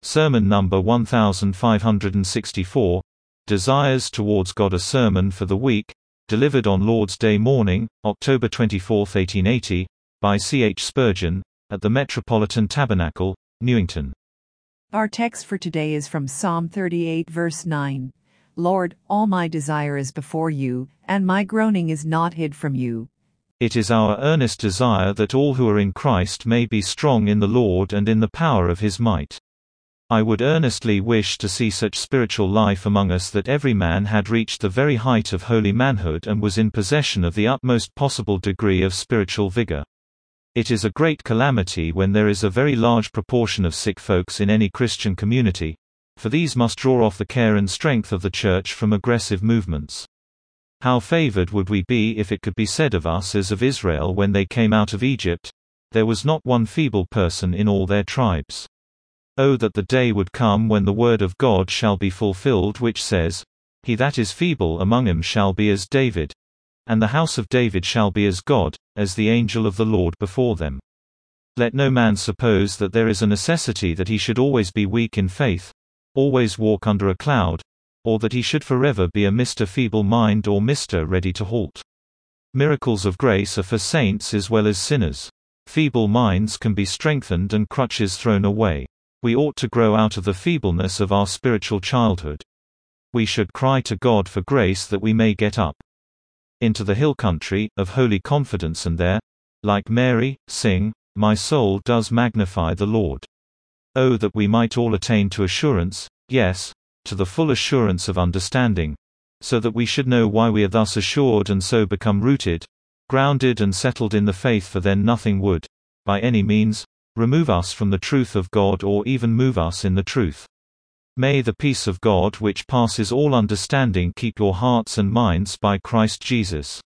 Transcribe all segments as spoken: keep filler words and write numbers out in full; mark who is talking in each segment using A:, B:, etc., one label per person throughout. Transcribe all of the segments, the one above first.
A: Sermon number one thousand five hundred sixty-four, Desires Towards God. A sermon for the week, delivered on Lord's Day morning, October twenty-fourth, eighteen eighty, by C H Spurgeon, at the Metropolitan Tabernacle, Newington.
B: Our text for today is from Psalm thirty-eight verse nine. Lord, all my desire is before you, and my groaning is not hid from you.
A: It is our earnest desire that all who are in Christ may be strong in the Lord and in the power of his might. I would earnestly wish to see such spiritual life among us that every man had reached the very height of holy manhood and was in possession of the utmost possible degree of spiritual vigor. It is a great calamity when there is a very large proportion of sick folks in any Christian community, for these must draw off the care and strength of the church from aggressive movements. How favored would we be if it could be said of us as of Israel when they came out of Egypt, there was not one feeble person in all their tribes. Oh, that the day would come when the word of God shall be fulfilled which says, He that is feeble among them shall be as David, and the house of David shall be as God, as the angel of the Lord before them. Let no man suppose that there is a necessity that he should always be weak in faith, always walk under a cloud, or that he should forever be a Mister Feeble Mind or Mister Ready to Halt. Miracles of grace are for saints as well as sinners. Feeble minds can be strengthened and crutches thrown away. We ought to grow out of the feebleness of our spiritual childhood. We should cry to God for grace that we may get up into the hill country of holy confidence and there, like Mary, sing, My soul does magnify the Lord. Oh, that we might all attain to assurance, yes, to the full assurance of understanding, so that we should know why we are thus assured and so become rooted, grounded and settled in the faith, for then nothing would, by any means, remove us from the truth of God or even move us in the truth. May the peace of God which passes all understanding keep your hearts and minds by Christ Jesus.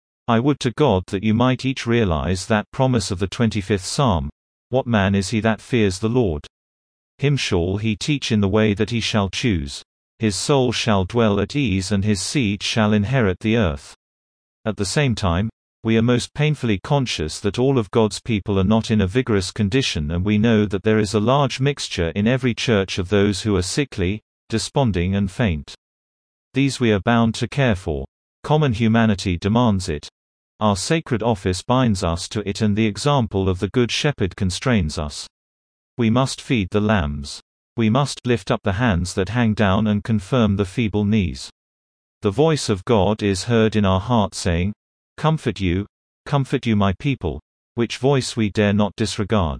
A: I would to God that you might each realize that promise of the twenty-fifth Psalm, What man is he that fears the Lord? Him shall he teach in the way that he shall choose. His soul shall dwell at ease and his seed shall inherit the earth. At the same time, we are most painfully conscious that all of God's people are not in a vigorous condition, and we know that there is a large mixture in every church of those who are sickly, desponding and faint. These we are bound to care for. Common humanity demands it. Our sacred office binds us to it and the example of the Good Shepherd constrains us. We must feed the lambs. We must lift up the hands that hang down and confirm the feeble knees. The voice of God is heard in our heart saying, Comfort you, comfort you my people, which voice we dare not disregard.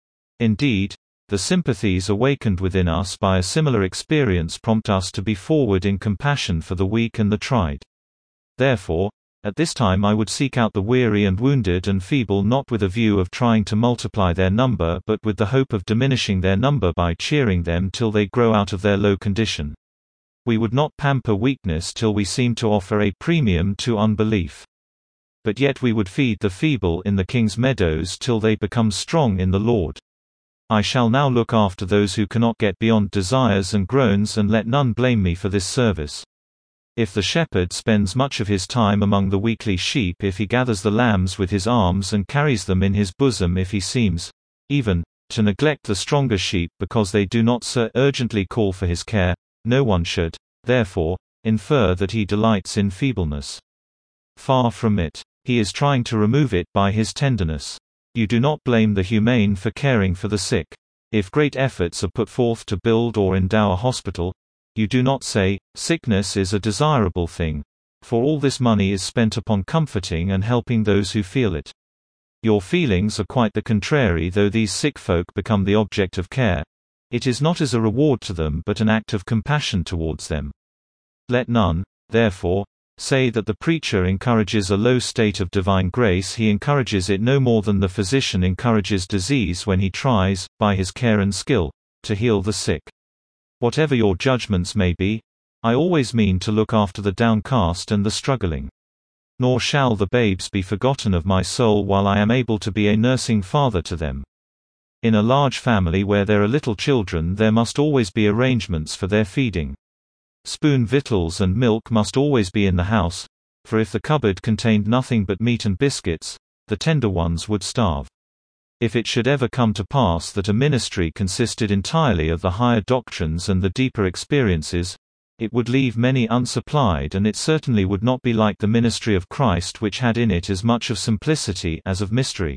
A: Indeed, the sympathies awakened within us by a similar experience prompt us to be forward in compassion for the weak and the tried. Therefore, at this time I would seek out the weary and wounded and feeble, not with a view of trying to multiply their number but with the hope of diminishing their number by cheering them till they grow out of their low condition. We would not pamper weakness till we seem to offer a premium to unbelief. But yet we would feed the feeble in the king's meadows till they become strong in the Lord. I shall now look after those who cannot get beyond desires and groans, and let none blame me for this service. If the shepherd spends much of his time among the weakly sheep, if he gathers the lambs with his arms and carries them in his bosom, if he seems, even, to neglect the stronger sheep because they do not so urgently call for his care, no one should, therefore, infer that he delights in feebleness. Far from it. He is trying to remove it by his tenderness. You do not blame the humane for caring for the sick. If great efforts are put forth to build or endow a hospital, you do not say, sickness is a desirable thing, for all this money is spent upon comforting and helping those who feel it. Your feelings are quite the contrary. Though these sick folk become the object of care, it is not as a reward to them but an act of compassion towards them. Let none, therefore, say that the preacher encourages a low state of divine grace. He encourages it no more than the physician encourages disease when he tries, by his care and skill, to heal the sick. Whatever your judgments may be, I always mean to look after the downcast and the struggling. Nor shall the babes be forgotten of my soul while I am able to be a nursing father to them. In a large family where there are little children, there must always be arrangements for their feeding. Spoon victuals and milk must always be in the house, for if the cupboard contained nothing but meat and biscuits, the tender ones would starve. If it should ever come to pass that a ministry consisted entirely of the higher doctrines and the deeper experiences, it would leave many unsupplied, and it certainly would not be like the ministry of Christ, which had in it as much of simplicity as of mystery.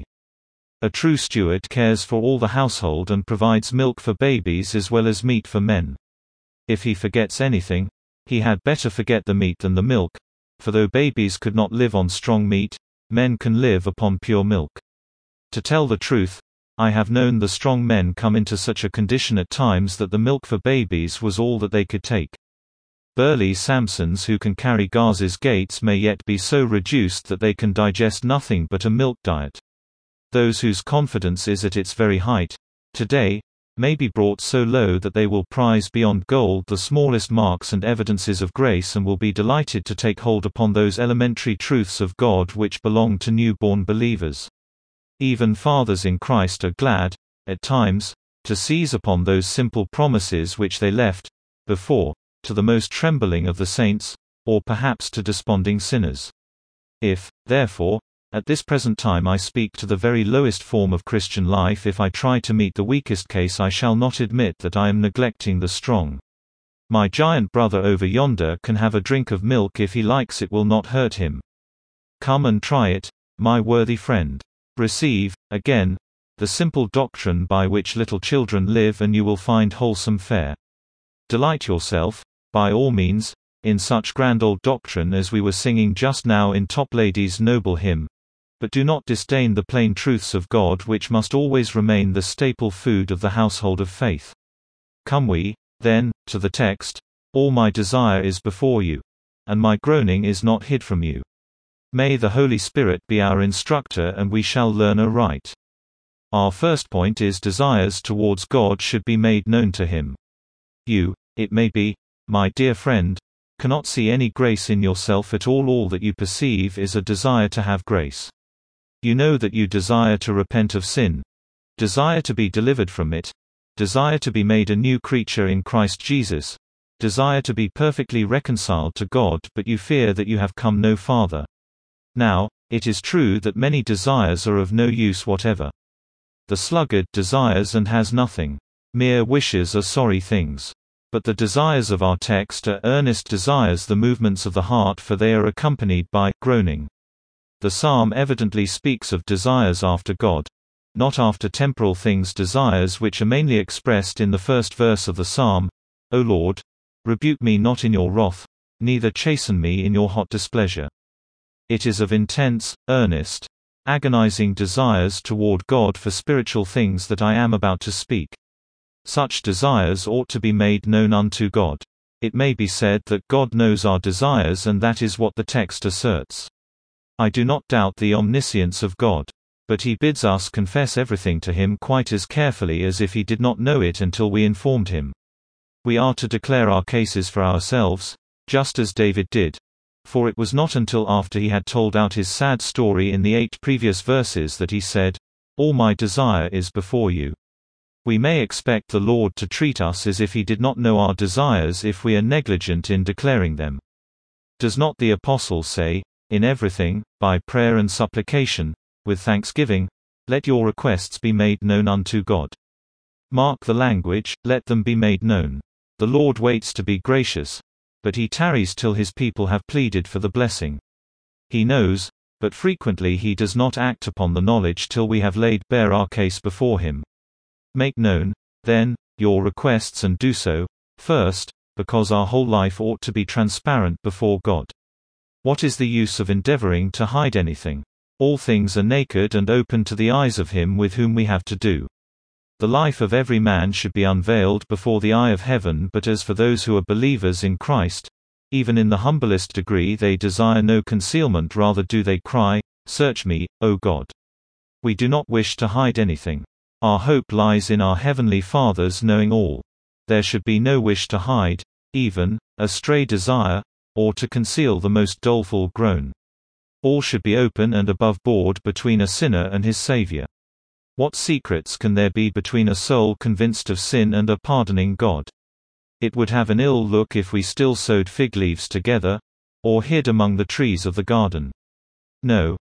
A: A true steward cares for all the household and provides milk for babies as well as meat for men. If he forgets anything, he had better forget the meat than the milk, for though babies could not live on strong meat, men can live upon pure milk. To tell the truth, I have known the strong men come into such a condition at times that the milk for babies was all that they could take. Burly Samsons who can carry Gaza's gates may yet be so reduced that they can digest nothing but a milk diet. Those whose confidence is at its very height, today, may be brought so low that they will prize beyond gold the smallest marks and evidences of grace, and will be delighted to take hold upon those elementary truths of God which belong to newborn believers. Even fathers in Christ are glad, at times, to seize upon those simple promises which they left, before, to the most trembling of the saints, or perhaps to desponding sinners. If, therefore, at this present time I speak to the very lowest form of Christian life, if I try to meet the weakest case, I shall not admit that I am neglecting the strong. My giant brother over yonder can have a drink of milk if he likes, it will not hurt him. Come and try it, my worthy friend. Receive, again, the simple doctrine by which little children live, and you will find wholesome fare. Delight yourself, by all means, in such grand old doctrine as we were singing just now in Toplady's noble hymn, but do not disdain the plain truths of God, which must always remain the staple food of the household of faith. Come we, then, to the text, all my desire is before you, and my groaning is not hid from you. May the Holy Spirit be our instructor, and we shall learn aright. Our first point is desires towards God should be made known to Him. You, it may be, my dear friend, cannot see any grace in yourself at all. All that you perceive is a desire to have grace. You know that you desire to repent of sin, desire to be delivered from it, desire to be made a new creature in Christ Jesus, desire to be perfectly reconciled to God, but you fear that you have come no farther. Now, it is true that many desires are of no use whatever. The sluggard desires and has nothing. Mere wishes are sorry things. But the desires of our text are earnest desires, the movements of the heart, for they are accompanied by groaning. The psalm evidently speaks of desires after God, not after temporal things, desires which are mainly expressed in the first verse of the psalm, O Lord, rebuke me not in your wrath, neither chasten me in your hot displeasure. It is of intense, earnest, agonizing desires toward God for spiritual things that I am about to speak. Such desires ought to be made known unto God. It may be said that God knows our desires, and that is what the text asserts. I do not doubt the omniscience of God. But He bids us confess everything to Him quite as carefully as if He did not know it until we informed Him. We are to declare our cases for ourselves, just as David did. For it was not until after he had told out his sad story in the eight previous verses that he said, All my desire is before you. We may expect the Lord to treat us as if He did not know our desires if we are negligent in declaring them. Does not the Apostle say, In everything, by prayer and supplication, with thanksgiving, let your requests be made known unto God? Mark the language, let them be made known. The Lord waits to be gracious, but He tarries till His people have pleaded for the blessing. He knows, but frequently He does not act upon the knowledge till we have laid bare our case before Him. Make known, then, your requests, and do so, first, because our whole life ought to be transparent before God. What is the use of endeavoring to hide anything? All things are naked and open to the eyes of Him with whom we have to do. The life of every man should be unveiled before the eye of heaven, but as for those who are believers in Christ, even in the humblest degree they desire no concealment, rather do they cry, Search me, O God. We do not wish to hide anything. Our hope lies in our Heavenly Father's knowing all. There should be no wish to hide, even a stray desire, or to conceal the most doleful groan. All should be open and above board between a sinner and his Savior. What secrets can there be between a soul convinced of sin and a pardoning God? It would have an ill look if we still sewed fig leaves together, or hid among the trees of the garden. No,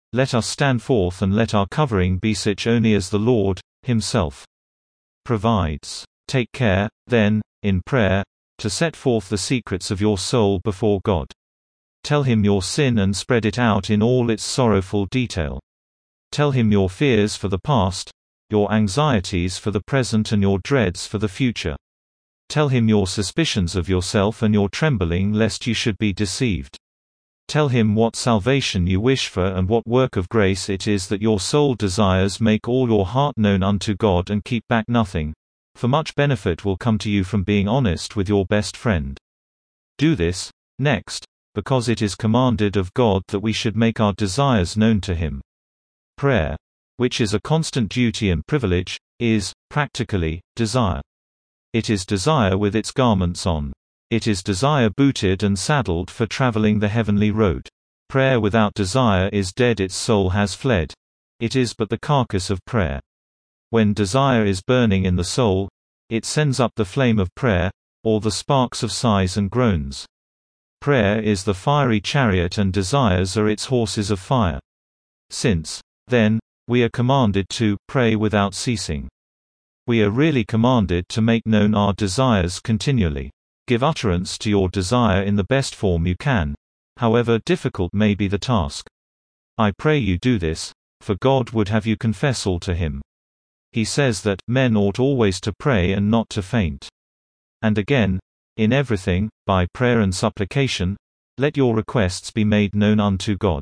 A: Let us stand forth and let our covering be such only as the Lord, Himself, provides. Take care, then, in prayer, to set forth the secrets of your soul before God. Tell Him your sin and spread it out in all its sorrowful detail. Tell Him your fears for the past, your anxieties for the present and your dreads for the future. Tell Him your suspicions of yourself and your trembling lest you should be deceived. Tell Him what salvation you wish for and what work of grace it is that your soul desires. Make all your heart known unto God and keep back nothing, for much benefit will come to you from being honest with your best friend. Do this, next, because it is commanded of God that we should make our desires known to Him. Prayer, which is a constant duty and privilege, is, practically, desire. It is desire with its garments on. It is desire booted and saddled for traveling the heavenly road. Prayer without desire is dead, its soul has fled. It is but the carcass of prayer. When desire is burning in the soul, it sends up the flame of prayer, or the sparks of sighs and groans. Prayer is the fiery chariot and desires are its horses of fire. Since, then, we are commanded to pray without ceasing, we are really commanded to make known our desires continually. Give utterance to your desire in the best form you can, however difficult may be the task. I pray you do this, for God would have you confess all to Him. He says that men ought always to pray and not to faint. And again, in everything, by prayer and supplication, let your requests be made known unto God.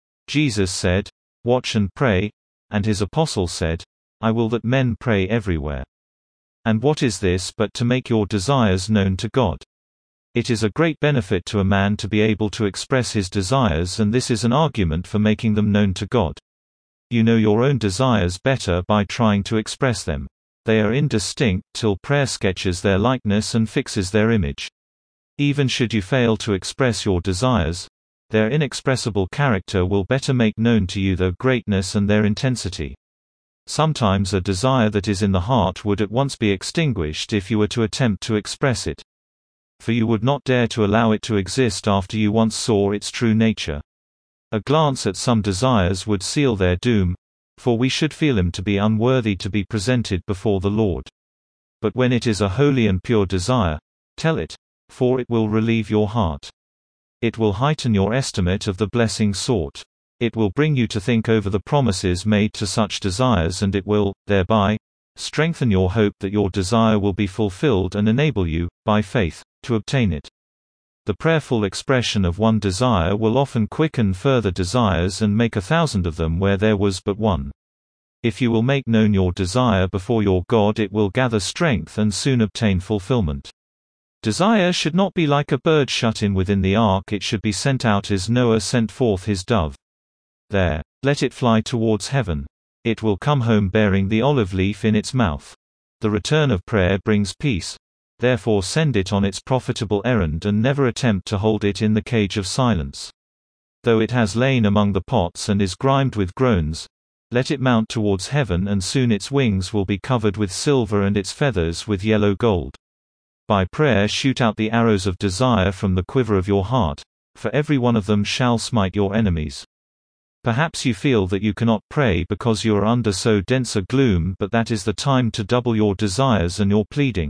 A: Jesus said, Watch and pray, and His apostles said, I will that men pray everywhere. And what is this but to make your desires known to God? It is a great benefit to a man to be able to express his desires, and this is an argument for making them known to God. You know your own desires better by trying to express them. They are indistinct till prayer sketches their likeness and fixes their image. Even should you fail to express your desires, their inexpressible character will better make known to you their greatness and their intensity. Sometimes a desire that is in the heart would at once be extinguished if you were to attempt to express it. For you would not dare to allow it to exist after you once saw its true nature. A glance at some desires would seal their doom, for we should feel them to be unworthy to be presented before the Lord. But when it is a holy and pure desire, tell it, for it will relieve your heart. It will heighten your estimate of the blessing sought. It will bring you to think over the promises made to such desires, and it will, thereby, strengthen your hope that your desire will be fulfilled and enable you, by faith, to obtain it. The prayerful expression of one desire will often quicken further desires and make a thousand of them where there was but one. If you will make known your desire before your God, it will gather strength and soon obtain fulfillment. Desire should not be like a bird shut in within the ark, it should be sent out as Noah sent forth his dove. There, let it fly towards heaven. It will come home bearing the olive leaf in its mouth. The return of prayer brings peace. Therefore send it on its profitable errand and never attempt to hold it in the cage of silence. Though it has lain among the pots and is grimed with groans, let it mount towards heaven, and soon its wings will be covered with silver and its feathers with yellow gold. By prayer shoot out the arrows of desire from the quiver of your heart, for every one of them shall smite your enemies. Perhaps you feel that you cannot pray because you are under so dense a gloom, but that is the time to double your desires and your pleading.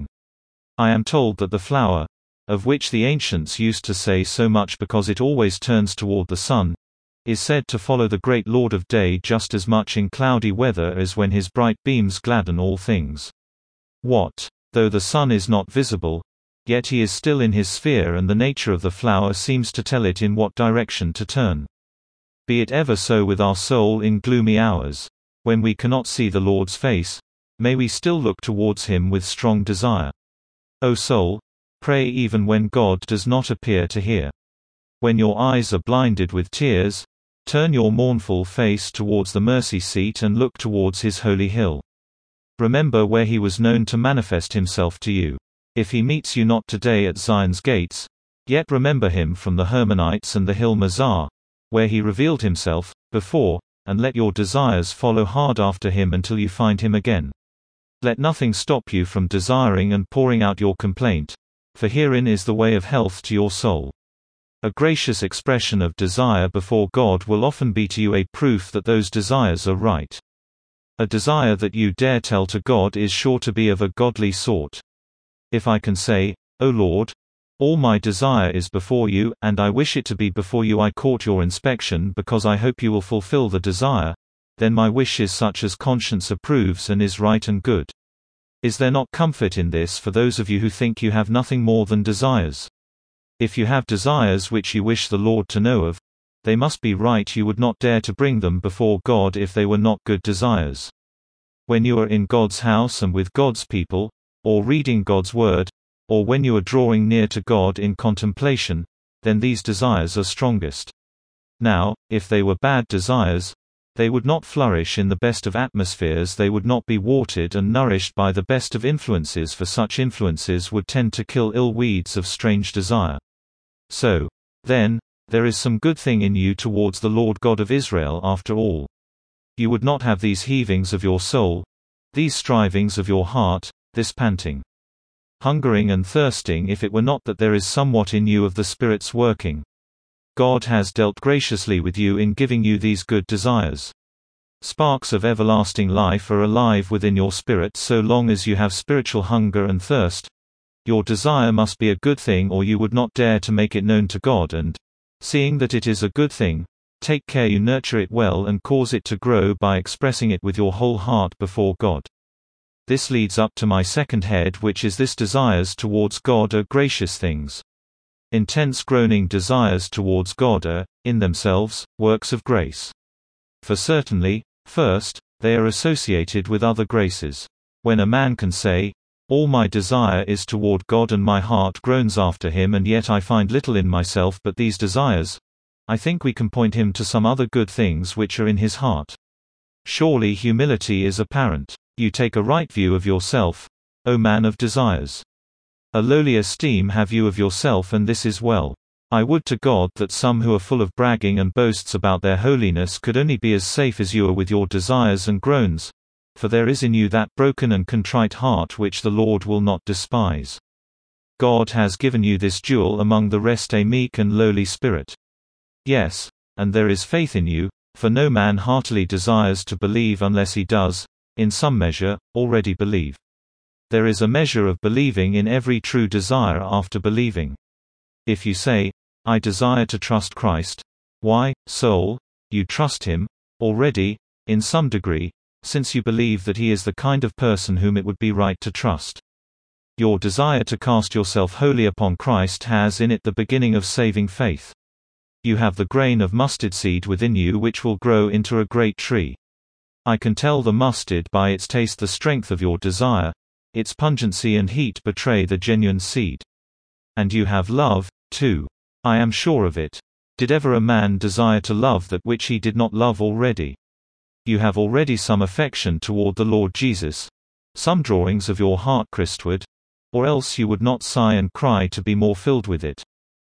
A: I am told that the flower, of which the ancients used to say so much because it always turns toward the sun, is said to follow the great Lord of Day just as much in cloudy weather as when his bright beams gladden all things. What, though the sun is not visible, yet he is still in his sphere, and the nature of the flower seems to tell it in what direction to turn. Be it ever so with our soul in gloomy hours. When we cannot see the Lord's face, may we still look towards Him with strong desire. O soul, pray even when God does not appear to hear. When your eyes are blinded with tears, turn your mournful face towards the mercy seat and look towards His holy hill. Remember where He was known to manifest Himself to you. If He meets you not today at Zion's gates, yet remember Him from the Hermonites and the hill Mizar, where He revealed Himself before, and let your desires follow hard after Him until you find Him again. Let nothing stop you from desiring and pouring out your complaint, for herein is the way of health to your soul. A gracious expression of desire before God will often be to you a proof that those desires are right. A desire that you dare tell to God is sure to be of a godly sort. If I can say, O Lord, all my desire is before you, and I wish it to be before you, I court your inspection because I hope you will fulfill the desire, then my wish is such as conscience approves and is right and good. Is there not comfort in this for those of you who think you have nothing more than desires? If you have desires which you wish the Lord to know of, they must be right. You would not dare to bring them before God if they were not good desires. When you are in God's house and with God's people, or reading God's word, or when you are drawing near to God in contemplation, then these desires are strongest. Now, if they were bad desires, they would not flourish in the best of atmospheres, they would not be watered and nourished by the best of influences, for such influences would tend to kill ill weeds of strange desire. So, then, there is some good thing in you towards the Lord God of Israel after all. You would not have these heavings of your soul, these strivings of your heart, this panting, hungering and thirsting, if it were not that there is somewhat in you of the Spirit's working. God has dealt graciously with you in giving you these good desires. Sparks of everlasting life are alive within your spirit so long as you have spiritual hunger and thirst. Your desire must be a good thing, or you would not dare to make it known to God, and, seeing that it is a good thing, take care you nurture it well and cause it to grow by expressing it with your whole heart before God. This leads up to my second head, which is this: desires towards God are gracious things. Intense groaning desires towards God are, in themselves, works of grace. For certainly, first, they are associated with other graces. When a man can say, all my desire is toward God and my heart groans after him, and yet I find little in myself but these desires, I think we can point him to some other good things which are in his heart. Surely humility is apparent. You take a right view of yourself, O man of desires. A lowly esteem have you of yourself, and this is well. I would to God that some who are full of bragging and boasts about their holiness could only be as safe as you are with your desires and groans, for there is in you that broken and contrite heart which the Lord will not despise. God has given you this jewel among the rest, a meek and lowly spirit. Yes, and there is faith in you, for no man heartily desires to believe unless he does, in some measure, already believe. There is a measure of believing in every true desire after believing. If you say, I desire to trust Christ, why, soul, you trust him, already, in some degree, since you believe that he is the kind of person whom it would be right to trust. Your desire to cast yourself wholly upon Christ has in it the beginning of saving faith. You have the grain of mustard seed within you which will grow into a great tree. I can tell the mustard by its taste the strength of your desire, its pungency and heat betray the genuine seed. And you have love, too. I am sure of it. Did ever a man desire to love that which he did not love already? You have already some affection toward the Lord Jesus, some drawings of your heart Christward, or else you would not sigh and cry to be more filled with it.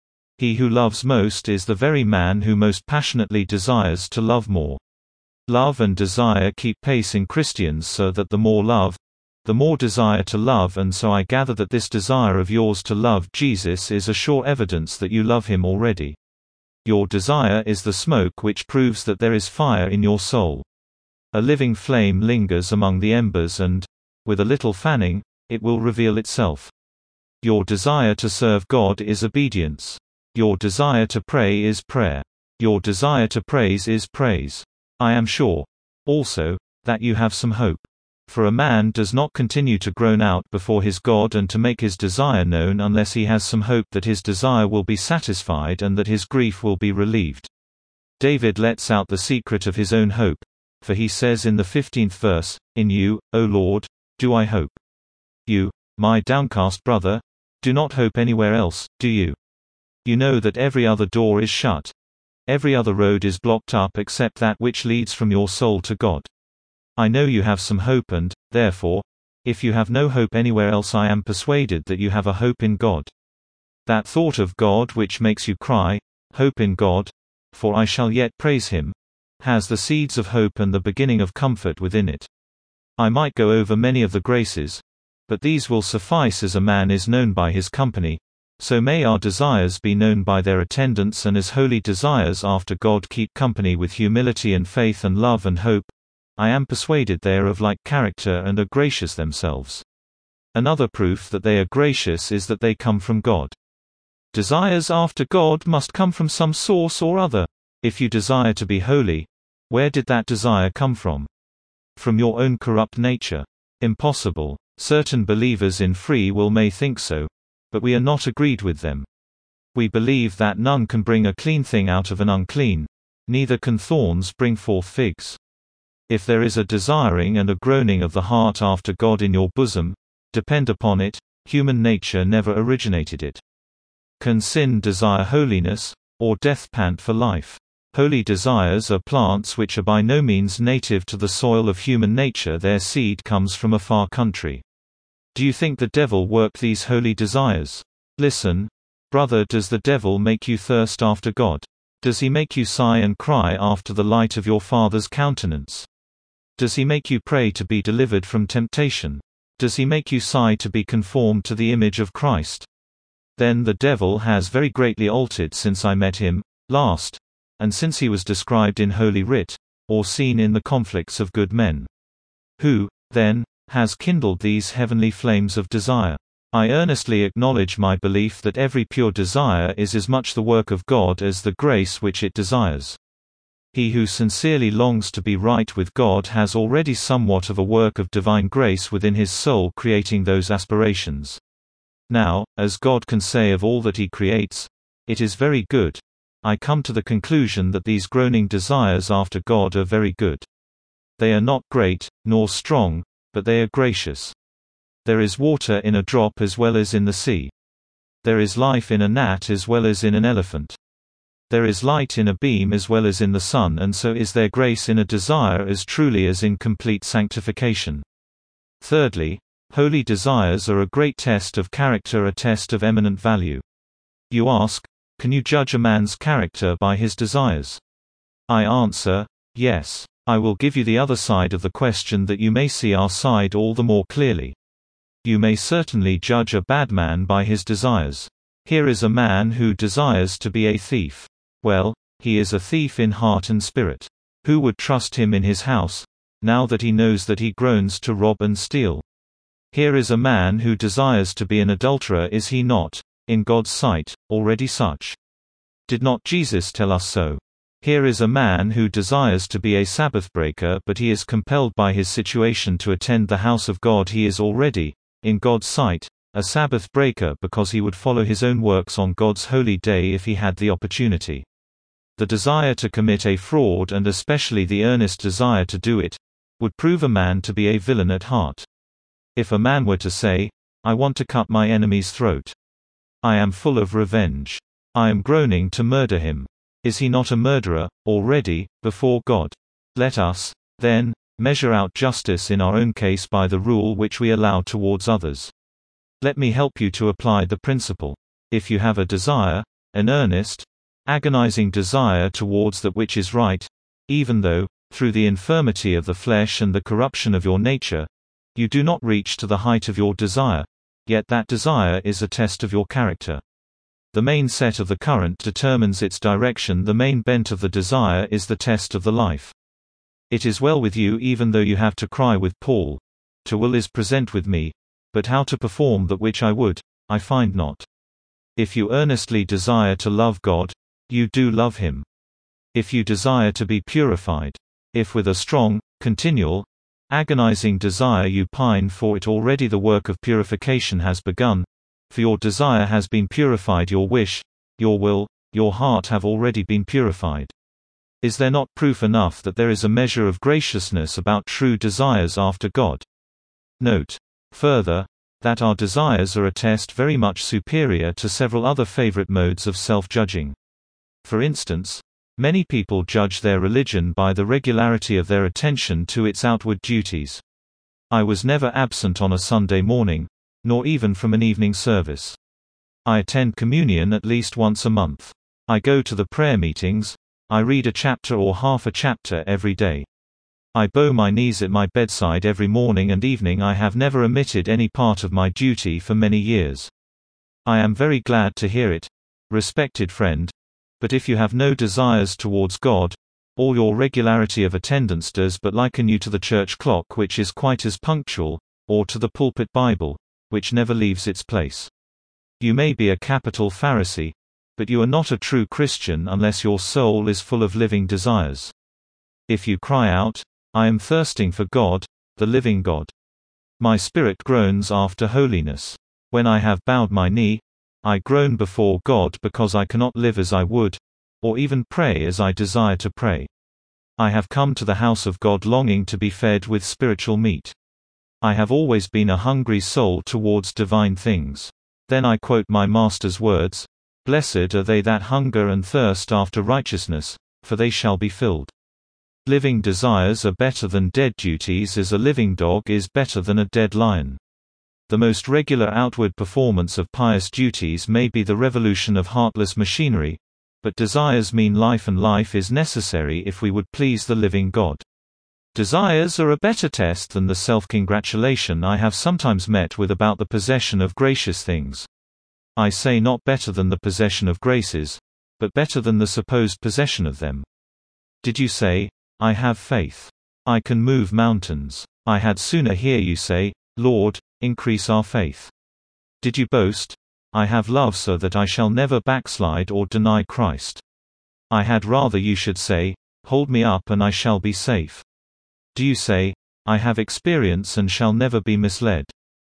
A: He who loves most is the very man who most passionately desires to love more. Love and desire keep pace in Christians, so that the more love, the more desire to love, and so I gather that this desire of yours to love Jesus is a sure evidence that you love him already. Your desire is the smoke which proves that there is fire in your soul. A living flame lingers among the embers and, with a little fanning, it will reveal itself. Your desire to serve God is obedience. Your desire to pray is prayer. Your desire to praise is praise. I am sure, also, that you have some hope. For a man does not continue to groan out before his God and to make his desire known unless he has some hope that his desire will be satisfied and that his grief will be relieved. David lets out the secret of his own hope, for he says in the fifteenth verse, In you, O Lord, do I hope. You, my downcast brother, do not hope anywhere else, do you? You know that every other door is shut. Every other road is blocked up except that which leads from your soul to God. I know you have some hope, and, therefore, if you have no hope anywhere else, I am persuaded that you have a hope in God. That thought of God which makes you cry, hope in God, for I shall yet praise him, has the seeds of hope and the beginning of comfort within it. I might go over many of the graces, but these will suffice as a man is known by his company, So may our desires be known by their attendance, and as holy desires after God keep company with humility and faith and love and hope, I am persuaded they are of like character and are gracious themselves. Another proof that they are gracious is that they come from God. Desires after God must come from some source or other. If you desire to be holy, where did that desire come from? From your own corrupt nature? Impossible. Certain believers in free will may think so, but we are not agreed with them. We believe that none can bring a clean thing out of an unclean, neither can thorns bring forth figs. If there is a desiring and a groaning of the heart after God in your bosom, depend upon it, human nature never originated it. Can sin desire holiness, or death pant for life? Holy desires are plants which are by no means native to the soil of human nature. Their seed comes from a far country. Do you think the devil worked these holy desires? Listen, brother, does the devil make you thirst after God? Does he make you sigh and cry after the light of your Father's countenance? Does he make you pray to be delivered from temptation? Does he make you sigh to be conformed to the image of Christ? Then the devil has very greatly altered since I met him last, and since he was described in Holy Writ, or seen in the conflicts of good men. Who, then, has kindled these heavenly flames of desire? I earnestly acknowledge my belief that every pure desire is as much the work of God as the grace which it desires. He who sincerely longs to be right with God has already somewhat of a work of divine grace within his soul creating those aspirations. Now, as God can say of all that he creates, "It is very good," I come to the conclusion that these groaning desires after God are very good. They are not great, nor strong, but they are gracious. There is water in a drop as well as in the sea. There is life in a gnat as well as in an elephant. There is light in a beam as well as in the sun, and so is there grace in a desire as truly as in complete sanctification. Thirdly, holy desires are a great test of character, a test of eminent value. You ask, can you judge a man's character by his desires? I answer, yes. I will give you the other side of the question that you may see our side all the more clearly. You may certainly judge a bad man by his desires. Here is a man who desires to be a thief. Well, he is a thief in heart and spirit. Who would trust him in his house, now that he knows that he groans to rob and steal? Here is a man who desires to be an adulterer. Is he not, in God's sight, already such? Did not Jesus tell us so? Here is a man who desires to be a Sabbath breaker, but he is compelled by his situation to attend the house of God. He is already, in God's sight, a Sabbath breaker because he would follow his own works on God's holy day if he had the opportunity. The desire to commit a fraud, and especially the earnest desire to do it, would prove a man to be a villain at heart. If a man were to say, "I want to cut my enemy's throat. I am full of revenge. I am groaning to murder him," is he not a murderer, already, before God? Let us, then, measure out justice in our own case by the rule which we allow towards others. Let me help you to apply the principle. If you have a desire, an earnest, agonizing desire towards that which is right, even though, through the infirmity of the flesh and the corruption of your nature, you do not reach to the height of your desire, yet that desire is a test of your character. The main set of the current determines its direction. The main bent of the desire is the test of the life. It is well with you even though you have to cry with Paul, "To will is present with me, but how to perform that which I would, I find not." If you earnestly desire to love God, you do love him. If you desire to be purified, if with a strong, continual, agonizing desire you pine for it, already the work of purification has begun, for your desire has been purified, your wish, your will, your heart have already been purified. Is there not proof enough that there is a measure of graciousness about true desires after God? Note, further, that our desires are a test very much superior to several other favorite modes of self-judging. For instance, many people judge their religion by the regularity of their attention to its outward duties. I was never absent on a Sunday morning, nor even from an evening service. I attend communion at least once a month. I go to the prayer meetings. I read a chapter or half a chapter every day. I bow my knees at my bedside every morning and evening. I have never omitted any part of my duty for many years. I am very glad to hear it, respected friend. But if you have no desires towards God, all your regularity of attendance does but liken you to the church clock, which is quite as punctual, or to the pulpit Bible, which never leaves its place. You may be a capital Pharisee, but you are not a true Christian unless your soul is full of living desires. If you cry out, "I am thirsting for God, the living God. My spirit groans after holiness. When I have bowed my knee, I groan before God because I cannot live as I would, or even pray as I desire to pray. I have come to the house of God longing to be fed with spiritual meat. I have always been a hungry soul towards divine things." Then I quote my Master's words, "Blessed are they that hunger and thirst after righteousness, for they shall be filled." Living desires are better than dead duties, as a living dog is better than a dead lion. The most regular outward performance of pious duties may be the revolution of heartless machinery, but desires mean life, and life is necessary if we would please the living God. Desires are a better test than the self-congratulation I have sometimes met with about the possession of gracious things. I say not better than the possession of graces, but better than the supposed possession of them. Did you say, "I have faith. I can move mountains"? I had sooner hear you say, "Lord, increase our faith." Did you boast, "I have love so that I shall never backslide or deny Christ"? I had rather you should say, "Hold me up and I shall be safe." Do you say, "I have experience and shall never be misled"?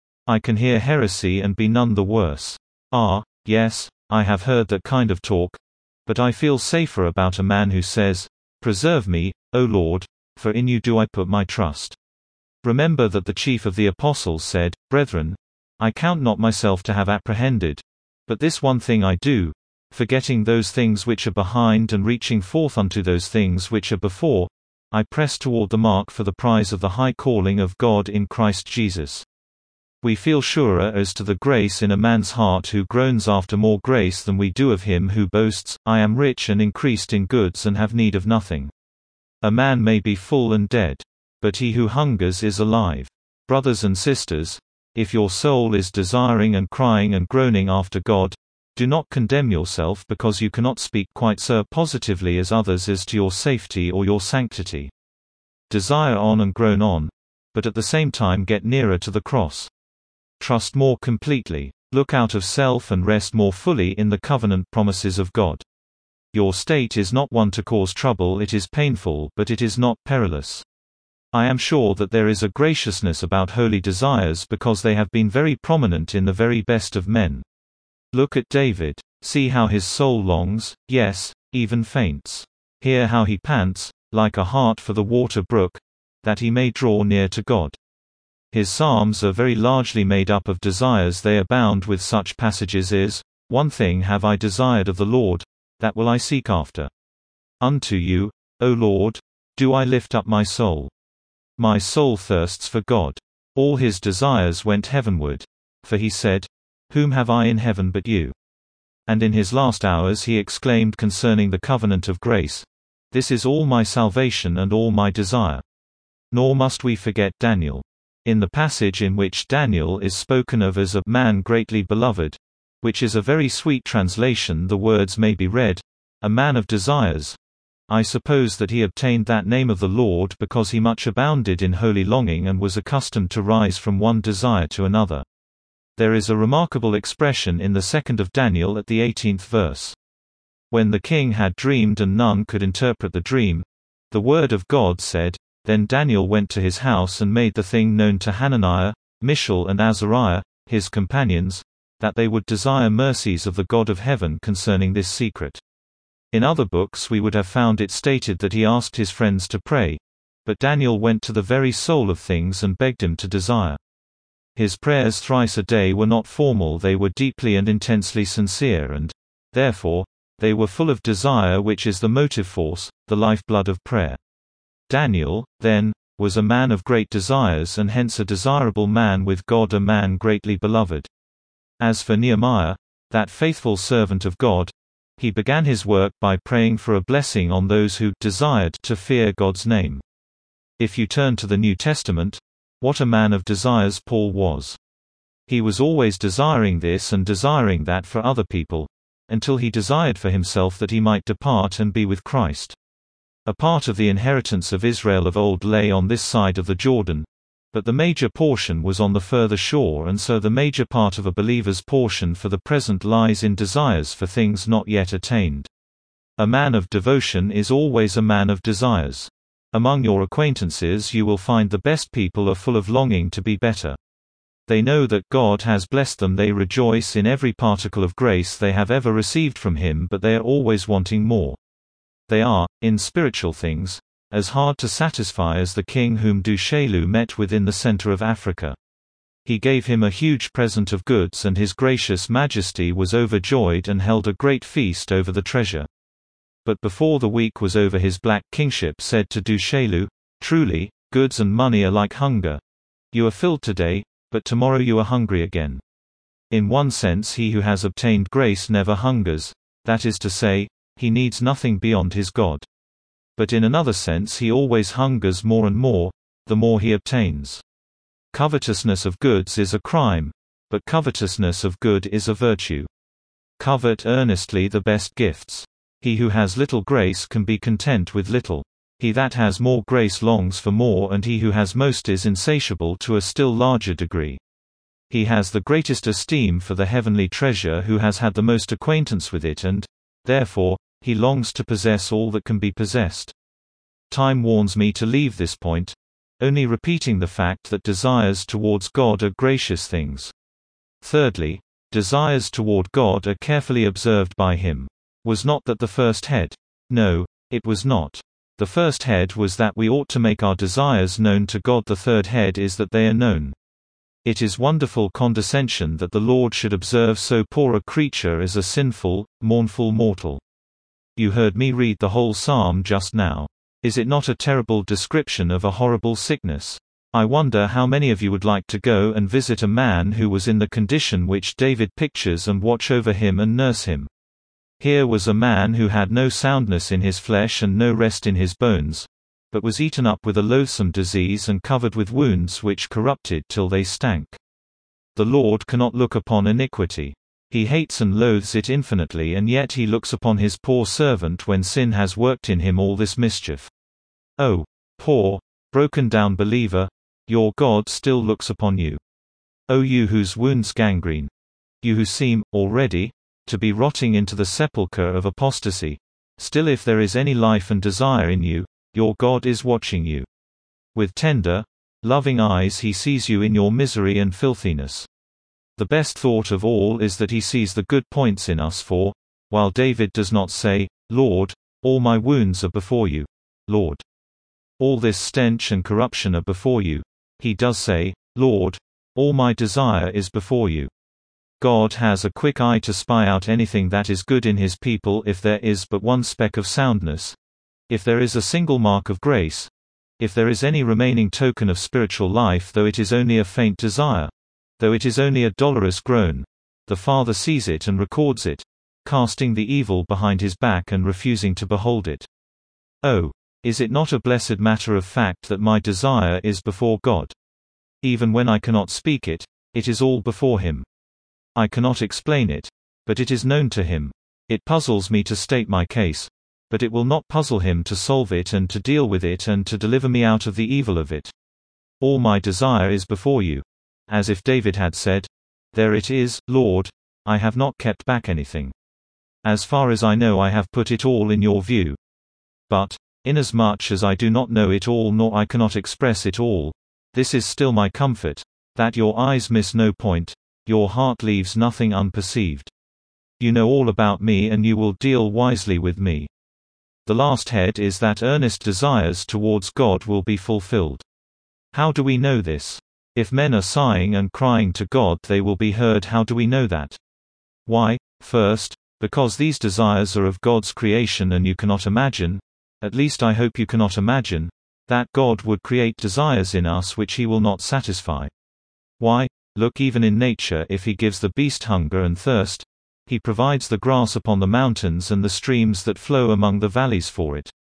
A: I can hear heresy and be none the worse. Ah, yes, I have heard that kind of talk, but I feel safer about a man who says, "Preserve me, O Lord, for in you do I put my trust." Remember that the chief of the apostles said, "Brethren, I count not myself to have apprehended, but this one thing I do, forgetting those things which are behind and reaching forth unto those things which are before, I press toward the mark for the prize of the high calling of God in Christ Jesus." We feel surer as to the grace in a man's heart who groans after more grace than we do of him who boasts, "I am rich and increased in goods and have need of nothing." A man may be full and dead, but he who hungers is alive. Brothers and sisters, if your soul is desiring and crying and groaning after God, do not condemn yourself because you cannot speak quite so positively as others as to your safety or your sanctity. Desire on and groan on, but at the same time get nearer to the cross. Trust more completely. Look out of self and rest more fully in the covenant promises of God. Your state is not one to cause trouble, it is painful, but it is not perilous. I am sure that there is a graciousness about holy desires because they have been very prominent in the very best of men. Look at David. See how his soul longs, yes, even faints. Hear how he pants, like a hart for the water brook, that he may draw near to God. His psalms are very largely made up of desires. They abound with such passages as, "One thing have I desired of the Lord, that will I seek after. Unto you, O Lord, do I lift up my soul. My soul thirsts for God." All his desires went heavenward. For he said, "Whom have I in heaven but you?" And in his last hours he exclaimed concerning the covenant of grace, "This is all my salvation and all my desire." Nor must we forget Daniel. In the passage in which Daniel is spoken of as a man greatly beloved, which is a very sweet translation, the words may be read, "a man of desires." I suppose that he obtained that name of the Lord because he much abounded in holy longing and was accustomed to rise from one desire to another. There is a remarkable expression in the second of Daniel at the eighteenth verse. When the king had dreamed and none could interpret the dream, the word of God said, "Then Daniel went to his house and made the thing known to Hananiah, Mishael and Azariah, his companions, that they would desire mercies of the God of heaven concerning this secret." In other books we would have found it stated that he asked his friends to pray, but Daniel went to the very soul of things and begged him to desire. His prayers thrice a day were not formal, they were deeply and intensely sincere and, therefore, they were full of desire, which is the motive force, the lifeblood of prayer. Daniel, then, was a man of great desires and hence a desirable man with God, a man greatly beloved. As for Nehemiah, that faithful servant of God, he began his work by praying for a blessing on those who desired to fear God's name. If you turn to the New Testament, what a man of desires Paul was. He was always desiring this and desiring that for other people, until he desired for himself that he might depart and be with Christ. A part of the inheritance of Israel of old lay on this side of the Jordan, but the major portion was on the further shore, and so the major part of a believer's portion for the present lies in desires for things not yet attained. A man of devotion is always a man of desires. Among your acquaintances you will find the best people are full of longing to be better. They know that God has blessed them, they rejoice in every particle of grace they have ever received from Him, but they are always wanting more. They are, in spiritual things, as hard to satisfy as the king whom Du Chaillu met with in the center of Africa. He gave him a huge present of goods, and His gracious Majesty was overjoyed and held a great feast over the treasure. But before the week was over, his black kingship said to Du Chaillu, "Truly, goods and money are like hunger. You are filled today, but tomorrow you are hungry again." In one sense, he who has obtained grace never hungers, that is to say, he needs nothing beyond his God. But in another sense he always hungers more and more, the more he obtains. Covetousness of goods is a crime, but covetousness of good is a virtue. Covet earnestly the best gifts. He who has little grace can be content with little. He that has more grace longs for more, and he who has most is insatiable to a still larger degree. He has the greatest esteem for the heavenly treasure who has had the most acquaintance with it, and, therefore, he longs to possess all that can be possessed. Time warns me to leave this point, only repeating the fact that desires towards God are gracious things. Thirdly, desires toward God are carefully observed by Him. Was not that the first head? No, it was not. The first head was that we ought to make our desires known to God. The third head is that they are known. It is wonderful condescension that the Lord should observe so poor a creature as a sinful, mournful mortal. You heard me read the whole psalm just now. Is it not a terrible description of a horrible sickness? I wonder how many of you would like to go and visit a man who was in the condition which David pictures and watch over him and nurse him. Here was a man who had no soundness in his flesh and no rest in his bones, but was eaten up with a loathsome disease and covered with wounds which corrupted till they stank. The Lord cannot look upon iniquity. He hates and loathes it infinitely, and yet He looks upon His poor servant when sin has worked in him all this mischief. Oh, poor, broken-down believer, your God still looks upon you. O you whose wounds gangrene, you who seem, already, to be rotting into the sepulchre of apostasy, still if there is any life and desire in you, your God is watching you. With tender, loving eyes He sees you in your misery and filthiness. The best thought of all is that He sees the good points in us, for, while David does not say, "Lord, all my wounds are before you, Lord. All this stench and corruption are before you," he does say, "Lord, all my desire is before you." God has a quick eye to spy out anything that is good in His people if there is but one speck of soundness, if there is a single mark of grace, if there is any remaining token of spiritual life, though it is only a faint desire, though it is only a dolorous groan. The Father sees it and records it, casting the evil behind His back and refusing to behold it. Oh, is it not a blessed matter of fact that my desire is before God? Even when I cannot speak it, it is all before Him. I cannot explain it, but it is known to Him. It puzzles me to state my case, but it will not puzzle Him to solve it and to deal with it and to deliver me out of the evil of it. All my desire is before you. As if David had said, "There it is, Lord, I have not kept back anything. As far as I know I have put it all in your view. But, inasmuch as I do not know it all nor I cannot express it all, this is still my comfort, that your eyes miss no point, your heart leaves nothing unperceived. You know all about me and you will deal wisely with me." The last head is that earnest desires towards God will be fulfilled. How do we know this? If men are sighing and crying to God they will be heard. How do we know that? Why, first, because these desires are of God's creation, and you cannot imagine, at least I hope you cannot imagine, that God would create desires in us which He will not satisfy. Why, look, even in nature, if He gives the beast hunger and thirst, He provides the grass upon the mountains and the streams that flow among the valleys for it.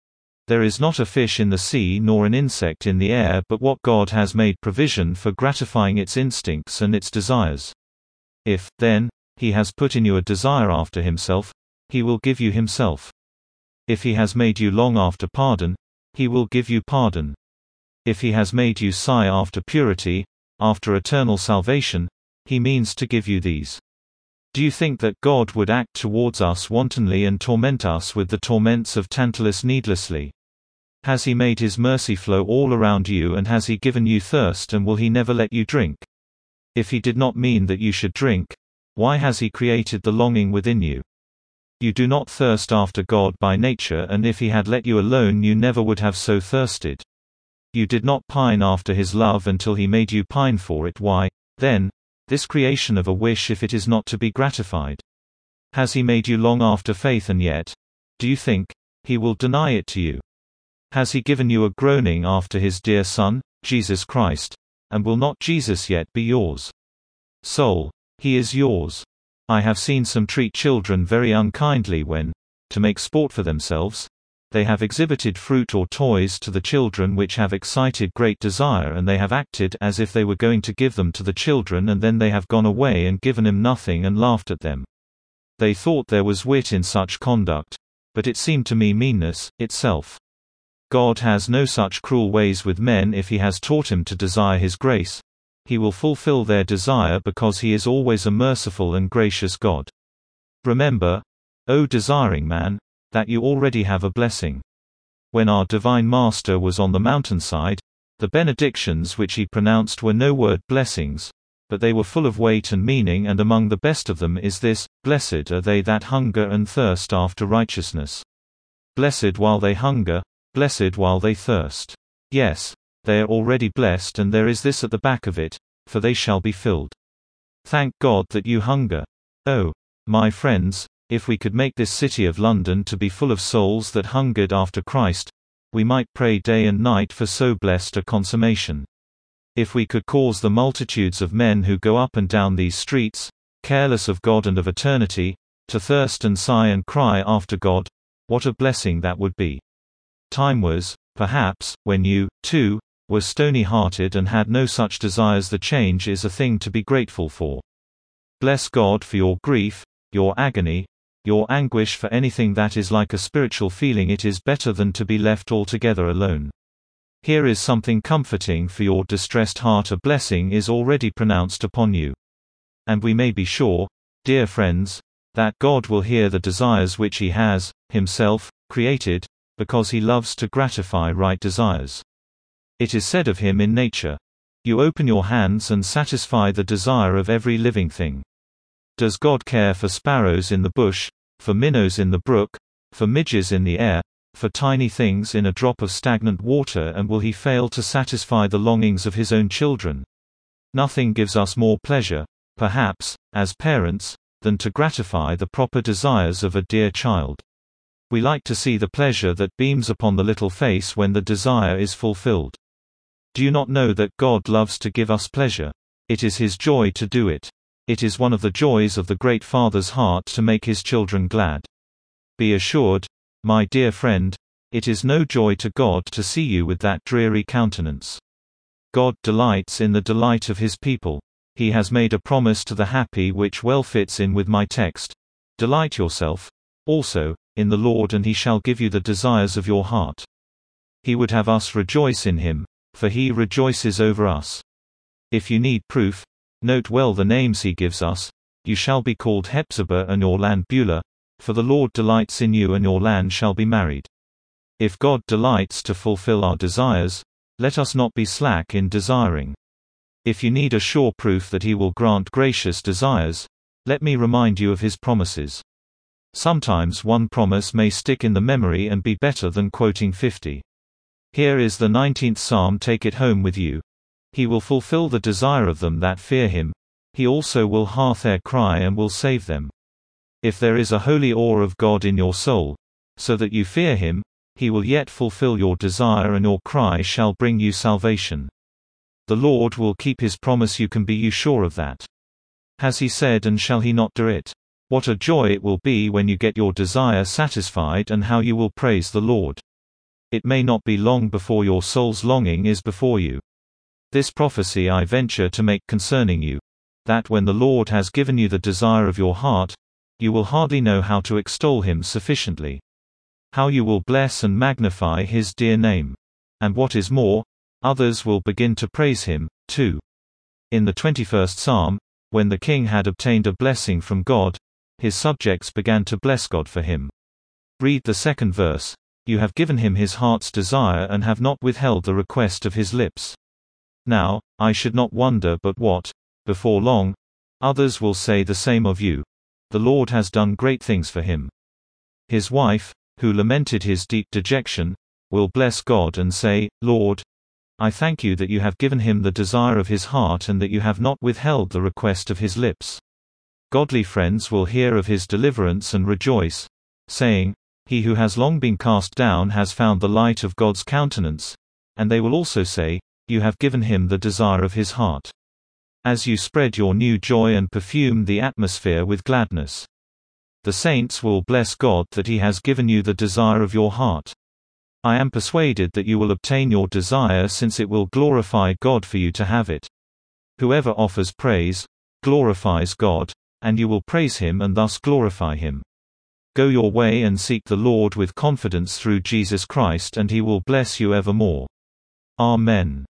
A: There is not a fish in the sea nor an insect in the air but what God has made provision for gratifying its instincts and its desires. If, then, He has put in you a desire after Himself, He will give you Himself. If He has made you long after pardon, He will give you pardon. If He has made you sigh after purity, after eternal salvation, He means to give you these. Do you think that God would act towards us wantonly and torment us with the torments of Tantalus needlessly? Has He made His mercy flow all around you, and has He given you thirst, and will He never let you drink? If He did not mean that you should drink, why has He created the longing within you? You do not thirst after God by nature, and if He had let you alone you never would have so thirsted. You did not pine after His love until He made you pine for it. Why, then, this creation of a wish if it is not to be gratified? Has He made you long after faith, and yet, do you think, He will deny it to you? Has He given you a groaning after His dear Son, Jesus Christ, and will not Jesus yet be yours? Soul, He is yours. I have seen some treat children very unkindly when, to make sport for themselves, they have exhibited fruit or toys to the children which have excited great desire, and they have acted as if they were going to give them to the children, and then they have gone away and given them nothing and laughed at them. They thought there was wit in such conduct, but it seemed to me meanness itself. God has no such cruel ways with men. If He has taught him to desire His grace, He will fulfill their desire because He is always a merciful and gracious God. Remember, O desiring man, that you already have a blessing. When our Divine Master was on the mountainside, the benedictions which He pronounced were no word blessings, but they were full of weight and meaning, and among the best of them is this: Blessed are they that hunger and thirst after righteousness. Blessed while they hunger, blessed while they thirst. Yes, they are already blessed, and there is this at the back of it: for they shall be filled. Thank God that you hunger. Oh, my friends, if we could make this city of London to be full of souls that hungered after Christ, we might pray day and night for so blessed a consummation. If we could cause the multitudes of men who go up and down these streets, careless of God and of eternity, to thirst and sigh and cry after God, what a blessing that would be. Time was, perhaps, when you, too, were stony-hearted and had no such desires. The change is a thing to be grateful for. Bless God for your grief, your agony, your anguish. For anything that is like a spiritual feeling, it is better than to be left altogether alone. Here is something comforting for your distressed heart: a blessing is already pronounced upon you. And we may be sure, dear friends, that God will hear the desires which He has, Himself, created, because He loves to gratify right desires. It is said of Him in nature, "You open your hands and satisfy the desire of every living thing." Does God care for sparrows in the bush, for minnows in the brook, for midges in the air, for tiny things in a drop of stagnant water, and will He fail to satisfy the longings of His own children? Nothing gives us more pleasure, perhaps, as parents, than to gratify the proper desires of a dear child. We like to see the pleasure that beams upon the little face when the desire is fulfilled. Do you not know that God loves to give us pleasure? It is His joy to do it. It is one of the joys of the great Father's heart to make His children glad. Be assured, my dear friend, it is no joy to God to see you with that dreary countenance. God delights in the delight of His people. He has made a promise to the happy which well fits in with my text: delight yourself, also, in the Lord, and He shall give you the desires of your heart. He would have us rejoice in Him, for He rejoices over us. If you need proof, note well the names He gives us: you shall be called Hephzibah, and your land Beulah, for the Lord delights in you, and your land shall be married. If God delights to fulfill our desires, let us not be slack in desiring. If you need a sure proof that He will grant gracious desires, let me remind you of His promises. Sometimes one promise may stick in the memory and be better than quoting fifty. Here is the nineteenth Psalm. Take it home with you. He will fulfill the desire of them that fear Him. He also will hear their cry and will save them. If there is a holy awe of God in your soul, so that you fear Him, He will yet fulfill your desire, and your cry shall bring you salvation. The Lord will keep His promise. You can be you sure of that. Has He said, and shall He not do it? What a joy it will be when you get your desire satisfied, and how you will praise the Lord. It may not be long before your soul's longing is before you. This prophecy I venture to make concerning you, that when the Lord has given you the desire of your heart, you will hardly know how to extol him sufficiently. How you will bless and magnify his dear name. And what is more, others will begin to praise him, too. In the twenty-first Psalm, when the king had obtained a blessing from God, his subjects began to bless God for him. Read the second verse. You have given him his heart's desire and have not withheld the request of his lips. Now, I should not wonder but what, before long, others will say the same of you. The Lord has done great things for him. His wife, who lamented his deep dejection, will bless God and say, Lord, I thank you that you have given him the desire of his heart and that you have not withheld the request of his lips. Godly friends will hear of his deliverance and rejoice, saying, He who has long been cast down has found the light of God's countenance, and they will also say, You have given him the desire of his heart. As you spread your new joy and perfume the atmosphere with gladness. The saints will bless God that he has given you the desire of your heart. I am persuaded that you will obtain your desire, since it will glorify God for you to have it. Whoever offers praise, glorifies God, and you will praise him and thus glorify him. Go your way and seek the Lord with confidence through Jesus Christ, and he will bless you evermore. Amen.